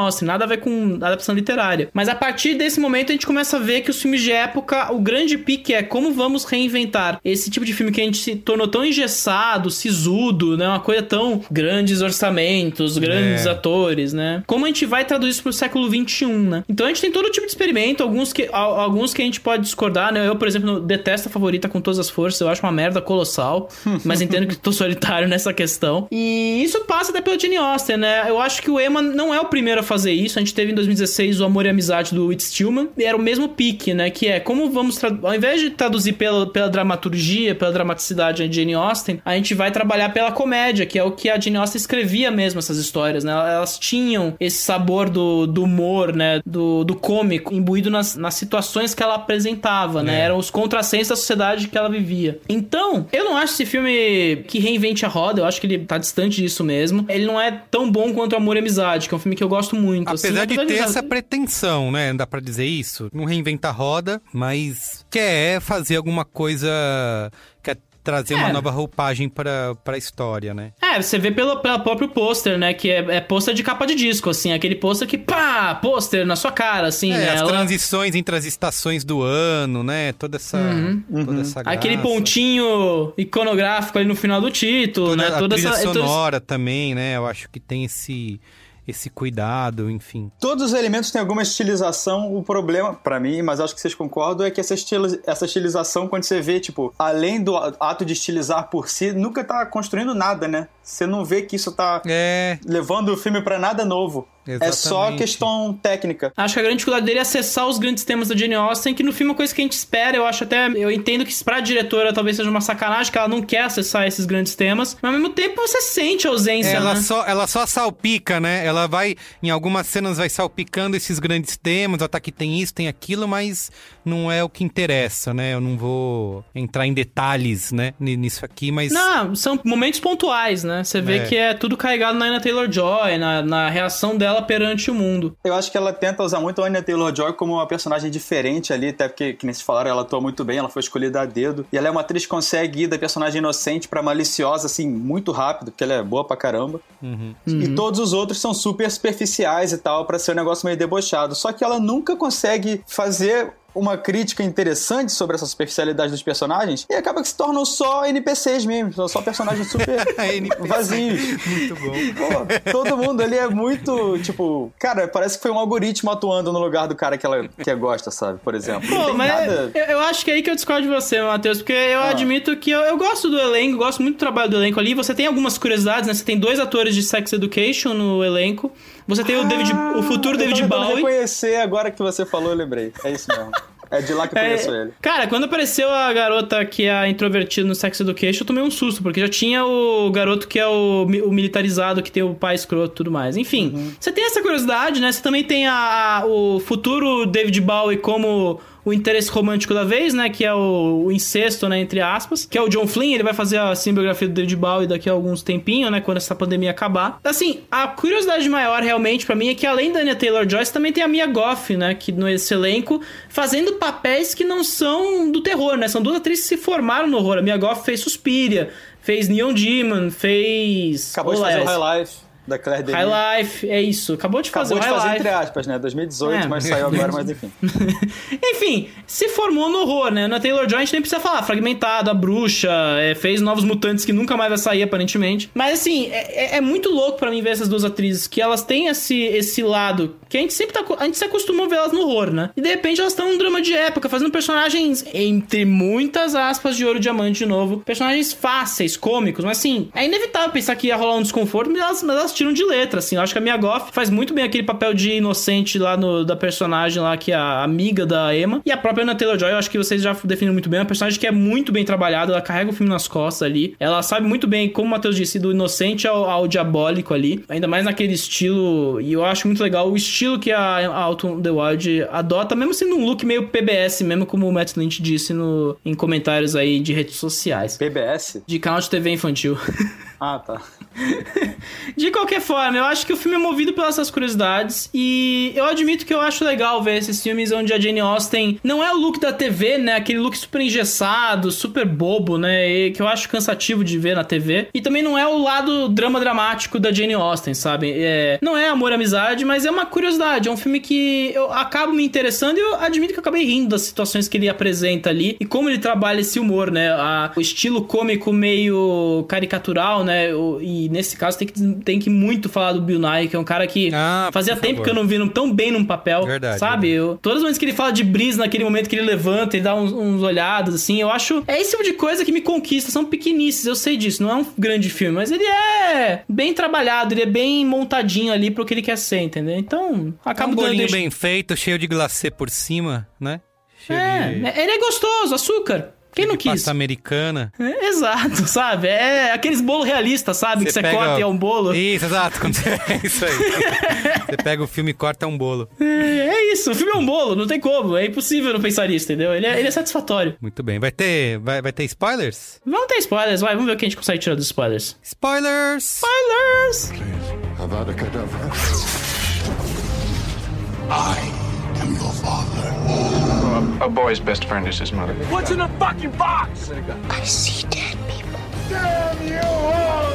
Austen, nada a ver com adaptação literária. Mas a partir desse momento a gente começa a ver que os filmes de época, o grande pique é como vamos reinventar esse tipo de filme que a gente se tornou tão engessado, sisudo, né? Uma coisa tão grandes orçamentos, grandes é. atores, né? Como a gente vai traduzir isso pro século vinte e um, né? Então a gente tem todo tipo de experimento, alguns que, alguns que a gente pode discordar, né? Eu, por exemplo, detesto a Favorita com todas as forças, eu acho uma merda colossal, mas entendo que tô solitário nessa questão. E isso passa até pela Jane Austen, né? Eu acho que o Emma não é o primeiro a fazer isso. A gente teve em dois mil e dezesseis o Amor e Amizade do Whit Stillman, e era o mesmo pique, né? Que é como vamos, tra- ao invés de traduzir pela, pela dramaturgia, pela dramaticidade de Jane Austen, a gente vai trabalhar pela comédia, que é o que a Jane Austen escrevia mesmo, essas histórias, né? Elas tinham esse sabor do, do humor, né? Do, do cômico, imbuído nas, nas situações que ela apresentava, né? É. Eram os contrassensos da sociedade que ela vivia. Então, eu não acho esse filme que reinvente a roda, eu acho que ele tá distante disso mesmo. Ele não é tão bom quanto Amor e Amizade, que é um filme que eu gosto muito. Apesar assim, de apesar ter de... essa pretensão, né? Dá pra dizer isso? Não reinventa a roda, mas quer fazer alguma coisa... Quer trazer É. uma nova roupagem pra, pra história, né? É, você vê pelo, pelo próprio pôster, né? Que é, é pôster de capa de disco, assim. Aquele pôster que, pá, pôster na sua cara, assim, É, né? as Ela- transições entre as estações do ano, né? Toda essa, toda essa graça. Aquele pontinho iconográfico ali no final do título, Toda né? a Toda trilha essa... toda essa- sonora também, né? Eu acho que tem esse... esse cuidado, enfim. Todos os elementos têm alguma estilização. O problema, pra mim, mas acho que vocês concordam, é que essa, estili- essa estilização, quando você vê, tipo, além do ato de estilizar por si, nunca tá construindo nada, né? Você não vê que isso tá É. levando o filme pra nada novo. É só Exatamente. questão técnica. Acho que a grande dificuldade dele é acessar os grandes temas da Jane Austen, que no filme é uma coisa que a gente espera. Eu acho até... Eu entendo que pra diretora talvez seja uma sacanagem, que ela não quer acessar esses grandes temas, mas ao mesmo tempo você sente a ausência, Ela né? só, ela só salpica, né? Ela vai, em algumas cenas, vai salpicando esses grandes temas, ó, tá que tem isso, tem aquilo, mas não é o que interessa, né? Eu não vou entrar em detalhes, né, n- nisso aqui, mas... Não, são momentos pontuais, né? Você vê É. que é tudo carregado na Anya Taylor-Joy, na, na reação dela perante o mundo. Eu acho que ela tenta usar muito a Anya Taylor-Joy como uma personagem diferente ali, até porque, que nem se falaram, ela atua muito bem, ela foi escolhida a dedo. E ela é uma atriz que consegue ir da personagem inocente pra maliciosa, assim, muito rápido, porque ela é boa pra caramba. Uhum. E todos os outros são super superficiais e tal, pra ser um negócio meio debochado. Só que ela nunca consegue fazer uma crítica interessante sobre essa superficialidade dos personagens e acaba que se tornam só N P Cs mesmo, são só personagens super N P C. vazios. Muito bom. Pô, todo mundo ali é muito, tipo... Cara, parece que foi um algoritmo atuando no lugar do cara que ela que gosta, sabe? Por exemplo. Não Pô, tem mas nada... eu, eu acho que é aí que eu discordo de você, Matheus, porque eu Ah. admito que eu, eu gosto do elenco, gosto muito do trabalho do elenco ali. Você tem algumas curiosidades, né? Você tem dois atores de Sex Education no elenco. Você tem o David, o futuro eu David tava tentando Bowie. reconhecer agora que você falou, eu lembrei. É isso mesmo. É de lá que eu conheço É, ele. cara, quando apareceu a garota que é a introvertida no Sex Education, eu tomei um susto, porque já tinha o garoto que é o, mi- o militarizado, que tem o pai escroto e tudo mais. Enfim, Uhum. você tem essa curiosidade, né? Você também tem a, a- o futuro David Bowie como o interesse romântico da vez, né? Que é o, o incesto, né? Entre aspas. Que é o John Flynn, ele vai fazer a biografia do David Bowie daqui a alguns tempinhos, né? Quando essa pandemia acabar. Assim, a curiosidade maior realmente pra mim é que além da Anya Taylor-Joy, também tem a Mia Goth, né? Que nesse elenco, fazendo papéis que não são do terror, né? São duas atrizes que se formaram no horror. A Mia Goth fez Suspiria, fez Neon Demon, fez... Acabou de Olá, fazer o essa- High Life da Claire Denis. High Life, é isso. Acabou de fazer Acabou de o High fazer Life. entre aspas, né? dois mil e dezoito, É. mas saiu agora, mas enfim. Enfim, se formou no horror, né? Na Taylor-Joy a gente nem precisa falar. Fragmentado, A Bruxa, é, fez Novos Mutantes que nunca mais vai sair, aparentemente. Mas, assim, é, é- é muito louco pra mim ver essas duas atrizes, que elas têm esse, esse lado que a gente sempre tá... A gente se acostumou a ver elas no horror, né? E, de repente, elas estão num drama de época, fazendo personagens, entre muitas aspas, de ouro e diamante de novo. Personagens fáceis, cômicos, mas, assim, é inevitável pensar que ia rolar um desconforto, mas elas, mas elas tiram de letra, assim. Eu acho que a Mia Goth faz muito bem aquele papel de inocente lá no, da personagem lá, que é a amiga da Emma. E a própria Anya Taylor-Joy, eu acho que vocês já definiram muito bem. É uma personagem que é muito bem trabalhada, ela carrega o filme nas costas ali. Ela sabe muito bem, como o Matheus disse, do inocente ao, ao diabólico ali. Ainda mais naquele estilo, e eu acho muito legal o estilo que a, a Autumn the Wild adota, mesmo sendo um look meio P B S, mesmo como o Matt Lynch disse no, em comentários aí de redes sociais. P B S? De canal de T V infantil. Ah, tá. De qualquer forma, eu acho que o filme é movido pelas essas curiosidades e eu admito que eu acho legal ver esses filmes onde a Jane Austen não é o look da T V, né? Aquele look super engessado, super bobo, né? E que eu acho cansativo de ver na T V. E também não é o lado drama dramático da Jane Austen, sabe? É, não é amor e amizade, mas é uma curiosidade. É um filme que eu acabo me interessando e eu admito que eu acabei rindo das situações que ele apresenta ali e como ele trabalha esse humor, né? A, o estilo cômico meio caricatural, né? O, e nesse caso tem que, tem que muito falar do Bill Nighy, que é um cara que ah, fazia tempo favor. que eu não vi tão bem num papel, verdade, sabe? Verdade. Eu, todas as vezes que ele fala de Breeze naquele momento que ele levanta, ele dá uns, uns olhados, assim, eu acho... É esse tipo de coisa que me conquista, são pequenices, eu sei disso, não é um grande filme, mas ele é bem trabalhado, ele é bem montadinho ali pro que ele quer ser, entendeu? Então, acaba um bolinho dando... bem feito, cheio de glacê por cima, né? Cheio é, de... ele é gostoso, açúcar. Quem não quis? Pasta americana. É, exato, sabe? É aqueles bolos realistas, sabe? Cê que você pega... corta e é um bolo. Isso, exato. É isso aí. Você pega o filme e corta um bolo. É, é isso, o filme é um bolo, não tem como. É impossível não pensar nisso, entendeu? Ele é, ele é satisfatório. Muito bem. Vai ter, vai, vai ter spoilers? Vamos ter spoilers, vai. Vamos ver o que a gente consegue tirar dos spoilers. Spoilers! Spoilers! Avada Kedavra. I am your father. A boy's best friend is his mother. What's in the fucking box? I see dead people. Damn you all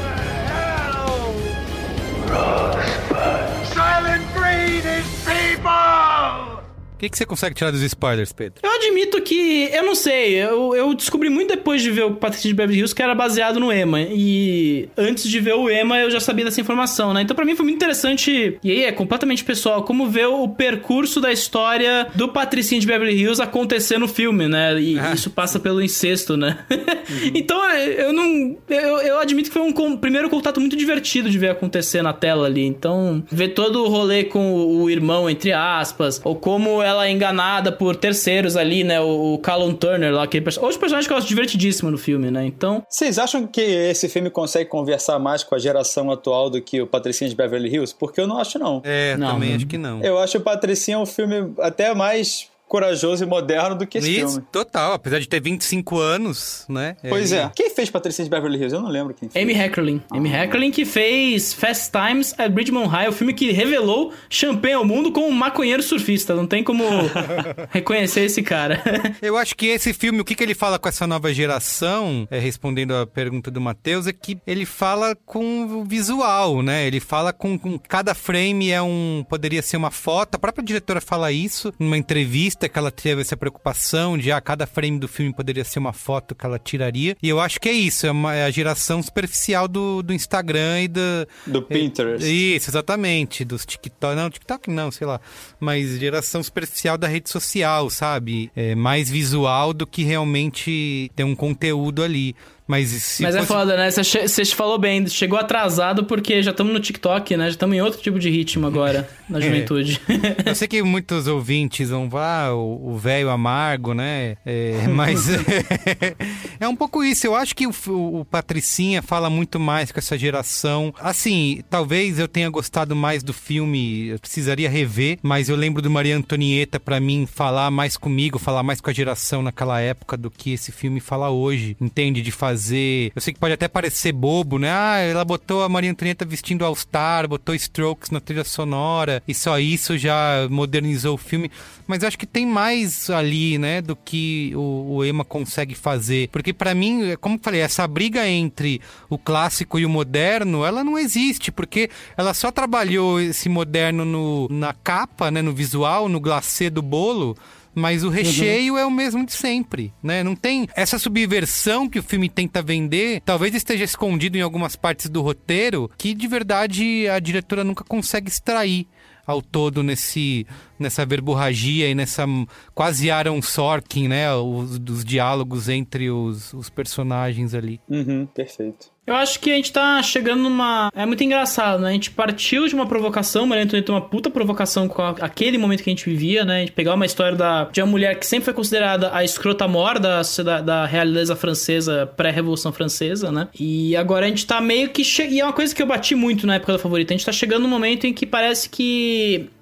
to hell! Rosebud. Silent breed is people! O que, que você consegue tirar dos spoilers, Pedro? Eu admito que, eu não sei, eu, eu descobri muito depois de ver o Patricinha de Beverly Hills que era baseado no Emma. E antes de ver o Emma, eu já sabia dessa informação, né? Então pra mim foi muito interessante, e aí é completamente pessoal, como ver o percurso da história do Patricinha de Beverly Hills acontecer no filme, né? E ah, isso passa sim. pelo incesto, né? Uhum. Então eu não... Eu, eu admito que foi um com, primeiro contato muito divertido de ver acontecer na tela ali. Então, ver todo o rolê com o, o irmão, entre aspas, ou como ela é enganada por terceiros ali, né? O, o Callum Turner lá, aquele personagem. Outro personagem que eu acho divertidíssimo no filme, né? Então... Vocês acham que esse filme consegue conversar mais com a geração atual do que o Patricinha de Beverly Hills? Porque eu não acho, não. É, não, também não. acho que não. Eu acho o Patricinha um filme até mais... corajoso e moderno do que esse Isso, filme. Total, apesar de ter vinte e cinco anos, né? Pois é. é. Quem fez Patricinha de Beverly Hills? Eu não lembro quem fez. Amy Heckerling. Ah. Amy Heckerling que fez Fast Times at Ridgemont High, o filme que revelou champanhe ao mundo como um maconheiro surfista. Não tem como reconhecer esse cara. Eu acho que esse filme, o que, que ele fala com essa nova geração, é, respondendo a pergunta do Matheus, é que ele fala com o visual, né? Ele fala com, com cada frame é um... Poderia ser uma foto. A própria diretora fala isso numa entrevista que ela teve essa preocupação de ah, cada frame do filme poderia ser uma foto que ela tiraria. E eu acho que é isso, é, uma, é a geração superficial do, do Instagram e do... Do Pinterest. É, isso, exatamente. Dos TikTok. Não, TikTok não, sei lá. Mas geração superficial da rede social, sabe? É mais visual do que realmente ter um conteúdo ali. Mas, se Mas fosse... é foda, né? Você che- falou bem, chegou atrasado porque já estamos no TikTok, né? Já estamos em outro tipo de ritmo agora, na juventude. É. Eu sei que muitos ouvintes vão vá o velho amargo, né? É, mas é um pouco isso. Eu acho que o, o Patricinha fala muito mais com essa geração. Assim, talvez eu tenha gostado mais do filme, eu precisaria rever, mas eu lembro do Maria Antonieta, pra mim, falar mais comigo, falar mais com a geração naquela época do que esse filme fala hoje. Entende? De fazer fazer... Eu sei que pode até parecer bobo, né? Ah, ela botou a Maria Antonieta vestindo All Star, botou Strokes na trilha sonora, e só isso já modernizou o filme. Mas eu acho que tem mais ali, né, do que o, o Emma consegue fazer. Porque pra mim, como eu falei, essa briga entre o clássico e o moderno, ela não existe, porque ela só trabalhou esse moderno no, na capa, né, no visual, no glacê do bolo, mas o recheio uhum. é o mesmo de sempre, né? Não tem essa subversão que o filme tenta vender, talvez esteja escondido em algumas partes do roteiro, que de verdade a diretora nunca consegue extrair ao todo nesse, nessa verborragia e nessa quase Aaron Sorkin, né? Os, dos diálogos entre os, os personagens ali. Uhum, perfeito. Eu acho que a gente tá chegando numa... É muito engraçado, né? A gente partiu de uma provocação, Maria Antonieta, uma puta provocação com a... aquele momento que a gente vivia, né? A gente pegar uma história da... de uma mulher que sempre foi considerada a escrota mor da, da, da realeza francesa, pré-revolução francesa, né? E agora a gente tá meio que... Che... E é uma coisa que eu bati muito na época da Favorita. A gente tá chegando num momento em que parece que...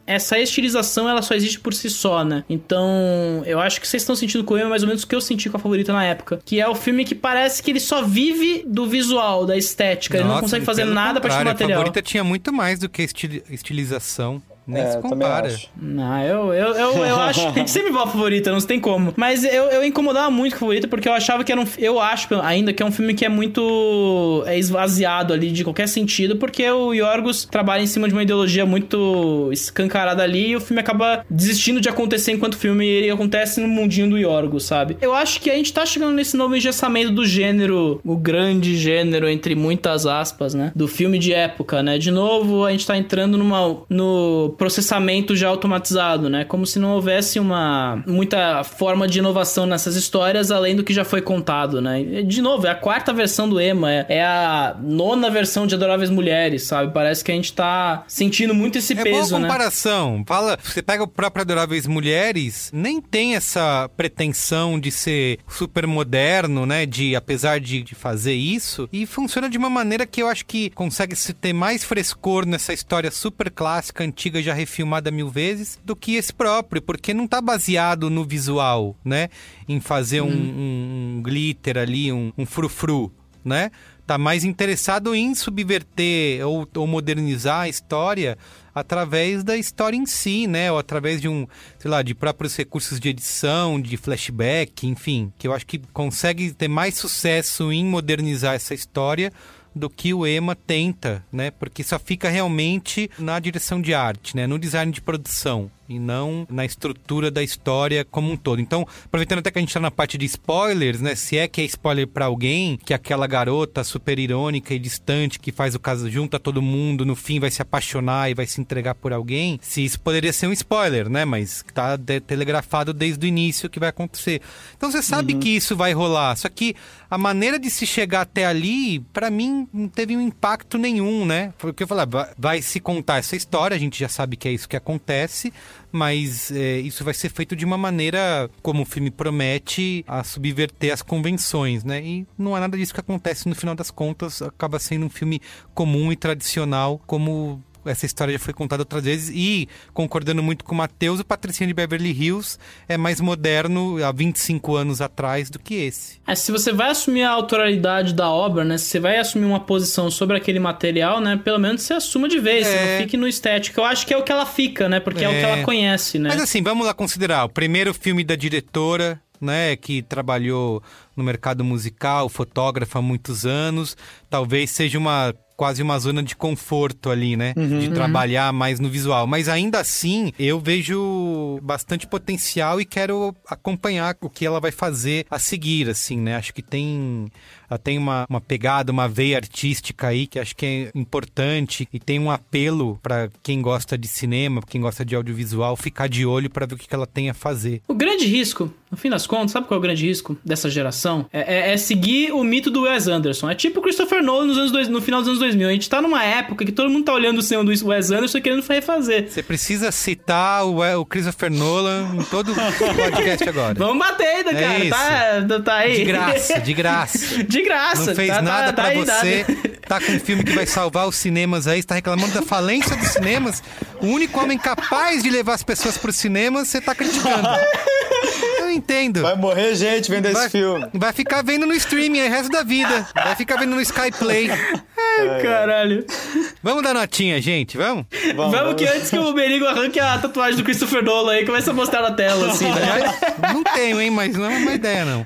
essa estilização, ela só existe por si só, né? Então, eu acho que vocês estão sentindo com ele mais ou menos o que eu senti com a Favorita na época. Que é o filme que parece que ele só vive do visual, da estética. Nossa, ele não consegue fazer nada pra tirar material. A Favorita tinha muito mais do que estil- estilização. Nem é, se compara. Não, eu, eu, eu, eu acho que a gente sempre volta a Favorita, não tem como. Mas eu, eu incomodava muito com a Favorita porque eu achava que era um... Eu acho ainda que é um filme que é muito é esvaziado ali de qualquer sentido, porque o Yorgos trabalha em cima de uma ideologia muito escancarada ali e o filme acaba desistindo de acontecer enquanto o filme ele acontece no mundinho do Yorgos, sabe? Eu acho que a gente tá chegando nesse novo engessamento do gênero, o grande gênero, entre muitas aspas, né? Do filme de época, né? De novo, a gente tá entrando numa... no processamento já automatizado, né? Como se não houvesse uma muita forma de inovação nessas histórias além do que já foi contado, né? E, de novo, é a quarta versão do Ema, é, é a nona versão de Adoráveis Mulheres, sabe? Parece que a gente tá sentindo muito esse é peso, boa né? comparação. Fala, você pega o próprio Adoráveis Mulheres, nem tem essa pretensão de ser super moderno, né? De, apesar de, de fazer isso, e funciona de uma maneira que eu acho que consegue se ter mais frescor nessa história super clássica, antiga, já refilmada mil vezes, do que esse próprio, porque não tá baseado no visual, né? Em fazer hum. um, um glitter ali, um, um frufru, né? Tá mais interessado em subverter ou, ou modernizar a história através da história em si, né? Ou através de um, sei lá, de próprios recursos de edição, de flashback, enfim, que eu acho que consegue ter mais sucesso em modernizar essa história do que o Ema tenta, né? Porque só fica realmente na direção de arte, né? No design de produção. E não na estrutura da história como um todo. Então, aproveitando até que a gente tá na parte de spoilers, né? Se é que é spoiler pra alguém, que aquela garota super irônica e distante que faz o caso, junta todo mundo, no fim vai se apaixonar e vai se entregar por alguém, se isso poderia ser um spoiler, né? Mas tá de- telegrafado desde o início que vai acontecer. Então você sabe uhum. que isso vai rolar, só que a maneira de se chegar até ali, pra mim, não teve um impacto nenhum, né? Porque eu falava, vai, vai se contar essa história, a gente já sabe que é isso que acontece, mas é, isso vai ser feito de uma maneira, como o filme promete, a subverter as convenções, né? E não é nada disso que acontece no final das contas, acaba sendo um filme comum e tradicional, como essa história já foi contada outras vezes. E, concordando muito com o Matheus, o Patricinha de Beverly Hills é mais moderno há vinte e cinco anos atrás do que esse. É, se você vai assumir a autoralidade da obra, né? Se você vai assumir uma posição sobre aquele material, né? Pelo menos você assuma de vez, é. Você não fique no estético. Eu acho que é o que ela fica, né? Porque é, é o que ela conhece, né? Mas assim, vamos lá considerar. O primeiro filme da diretora, né? Que trabalhou no mercado musical, fotógrafa há muitos anos. Talvez seja uma... quase uma zona de conforto ali, né? Uhum, de trabalhar uhum. mais no visual. Mas ainda assim, eu vejo bastante potencial e quero acompanhar o que ela vai fazer a seguir, assim, né? Acho que tem... Ela tem uma, uma pegada, uma veia artística aí que acho que é importante e tem um apelo para quem gosta de cinema, quem gosta de audiovisual, ficar de olho para ver o que ela tem a fazer. O grande risco, no fim das contas, sabe qual é o grande risco dessa geração? É, é, é seguir o mito do Wes Anderson. É tipo o Christopher Nolan nos anos dois, no final dos anos dois mil. A gente tá numa época que todo mundo tá olhando o cinema do Wes Anderson e querendo refazer. Você precisa citar o, o Christopher Nolan em todo o podcast agora. Vamos bater ainda, cara. É tá, tá aí. De graça, de graça. De graça. Não fez tá, nada tá, pra tá aí, você. Nada. Tá com um filme que vai salvar os cinemas aí. Você tá reclamando da falência dos cinemas. O único homem capaz de levar as pessoas pros cinemas, você tá criticando. Eu entendo. Vai morrer gente vendo vai, esse filme. Vai ficar vendo no streaming aí o resto da vida. Vai ficar vendo no Sky Play. Ai, caralho. Vamos dar notinha, gente, vamos? Vamos, vamos que antes que o Berigo arranque a tatuagem do Christopher Nolan aí, começa a mostrar na tela, assim, né? Não tenho, hein, mas não é uma ideia, não.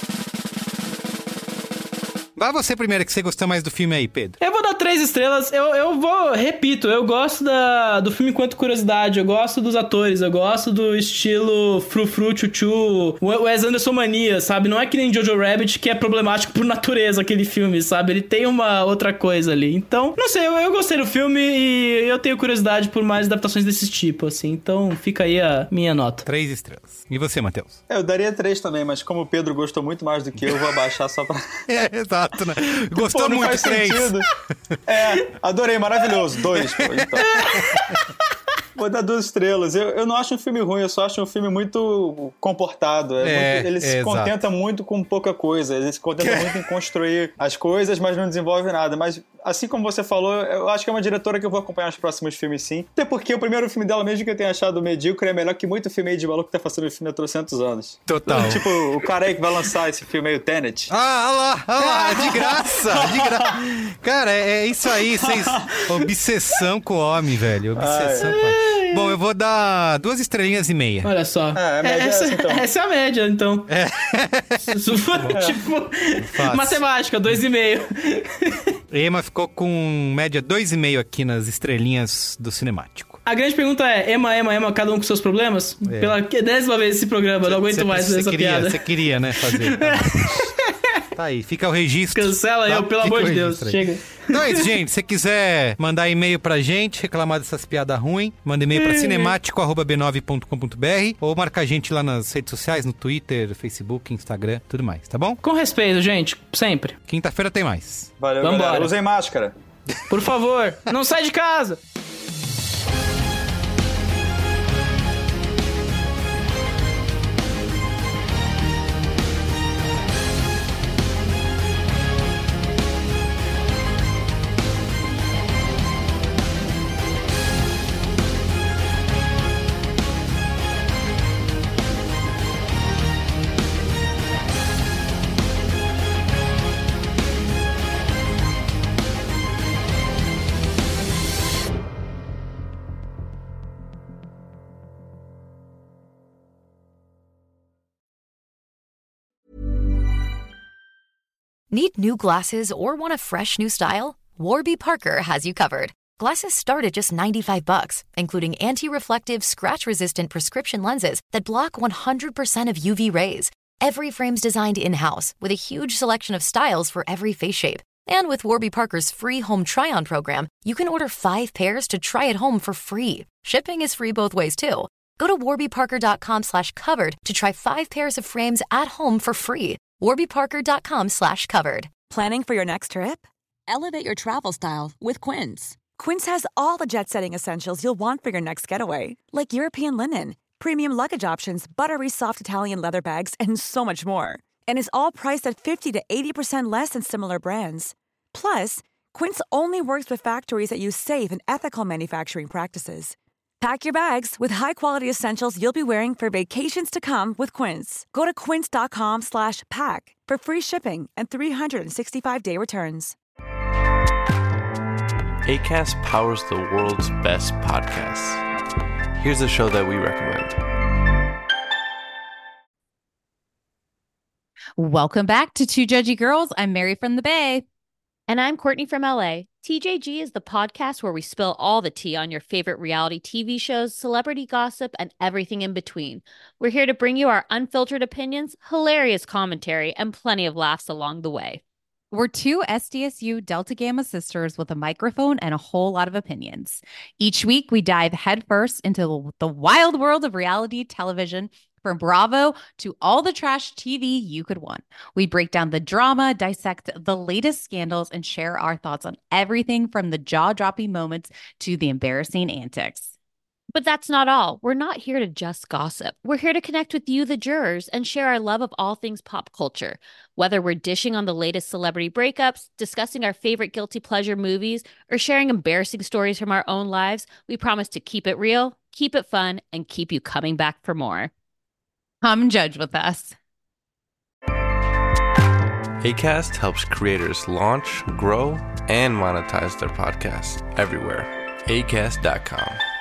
Vai você primeiro, que você gostou mais do filme aí, Pedro. Eu vou dar três estrelas. Eu, eu vou, repito, eu gosto da, do filme enquanto curiosidade. Eu gosto dos atores, eu gosto do estilo frufru, chuchu, Wes Anderson mania, sabe? Não é que nem Jojo Rabbit, que é problemático por natureza aquele filme, sabe? Ele tem uma outra coisa ali. Então, não sei, eu, eu gostei do filme e eu tenho curiosidade por mais adaptações desse tipo, assim. Então, fica aí a minha nota. Três estrelas. E você, Matheus? Eu daria três também, mas como o Pedro gostou muito mais do que eu, eu vou abaixar só pra... É, exato. Né? Gostou pô, muito, três. Sentido. É, adorei, maravilhoso. Dois, pô, então. Vou dar duas estrelas. Eu, eu não acho um filme ruim, eu só acho um filme muito comportado. É É, muito, ele é, se exato. contenta muito com pouca coisa. Ele se contenta muito em construir as coisas, mas não desenvolve nada. Mas, assim como você falou, eu acho que é uma diretora que eu vou acompanhar nos próximos filmes, sim. Até porque o primeiro filme dela, mesmo que eu tenha achado medíocre, é melhor que muito filme aí de maluco que tá fazendo filme há trocentos anos. Total. Tipo, o cara aí que vai lançar esse filme aí, o Tenet. Ah, olha lá, olha lá, de graça, de graça. Cara, é, é isso aí, vocês... Obsessão com o homem, velho, obsessão com o homem. Bom, eu vou dar duas estrelinhas e meia. Olha só. É, a média é essa, essa, então. essa é a média, então. É. Tipo, Fácil. matemática, dois e meio. Emma ficou com média dois e meio aqui nas estrelinhas do cinemático. A grande pergunta é, Emma, Emma, Emma, cada um com seus problemas? É. Pela décima vez esse programa, eu não aguento Cê- mais fazer cê essa queria, piada. Você queria, né, fazer. Tá, tá aí, fica o registro. Cancela Tá? eu, pelo Fica amor o de Deus, registro aí. chega. Então é isso, gente. Se você quiser mandar e-mail pra gente, reclamar dessas piadas ruins, manda e-mail pra cinemático arroba b nove ponto com ponto b r ou marca a gente lá nas redes sociais, no Twitter, Facebook, Instagram, tudo mais, tá bom? Com respeito, gente, sempre. Quinta-feira tem mais. Valeu, Vambora. galera. Usem máscara. Por favor, não sai de casa. Need new glasses or want a fresh new style? Warby Parker has you covered. Glasses start at just ninety-five bucks, including anti-reflective, scratch-resistant prescription lenses that block one hundred percent of U V rays. Every frame's designed in-house with a huge selection of styles for every face shape. And with Warby Parker's free home try-on program, you can order five pairs to try at home for free. Shipping is free both ways, too. Go to warbyparker.com slash covered to try five pairs of frames at home for free. warbyparker.com slash covered. Planning for your next trip? Elevate your travel style with Quince. Quince has all the jet-setting essentials you'll want for your next getaway, like European linen, premium luggage options, buttery soft Italian leather bags, and so much more. And is all priced at fifty to eighty percent less than similar brands. Plus, Quince only works with factories that use safe and ethical manufacturing practices. Pack your bags with high-quality essentials you'll be wearing for vacations to come with Quince. Go to quince.com slash pack for free shipping and three sixty-five day returns. Acast powers the world's best podcasts. Here's a show that we recommend. Welcome back to Two Judgy Girls. I'm Mary from the Bay. And I'm Courtney from L A. T J G is the podcast where we spill all the tea on your favorite reality T V shows, celebrity gossip, and everything in between. We're here to bring you our unfiltered opinions, hilarious commentary, and plenty of laughs along the way. We're two S D S U Delta Gamma sisters with a microphone and a whole lot of opinions. Each week, we dive headfirst into the wild world of reality television, from Bravo to all the trash T V you could want. We break down the drama, dissect the latest scandals, and share our thoughts on everything from the jaw-dropping moments to the embarrassing antics. But that's not all. We're not here to just gossip. We're here to connect with you, the jurors, and share our love of all things pop culture. Whether we're dishing on the latest celebrity breakups, discussing our favorite guilty pleasure movies, or sharing embarrassing stories from our own lives, we promise to keep it real, keep it fun, and keep you coming back for more. Come judge with us. Acast helps creators launch, grow, and monetize their podcasts everywhere. acast dot com.